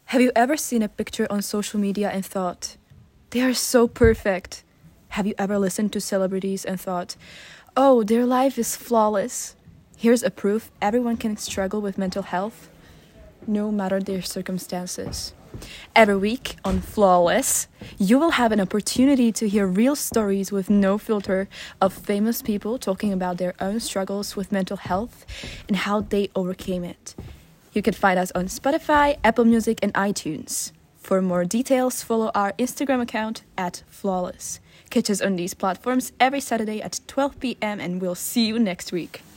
Have you ever seen a picture on social media and thought, they are so perfect? Have you ever listened to celebrities and thought, oh, their life is flawless? Here's a proof everyone can struggle with mental health, no matter their circumstances. Every week on Flawless, you will have an opportunity to hear real stories with no filter of famous people talking about their own struggles with mental health and how they overcame it. You can find us on Spotify, Apple Music, and iTunes. For more details, follow our Instagram account @Flawless. Catch us on these platforms every Saturday at 12 p.m. and we'll see you next week.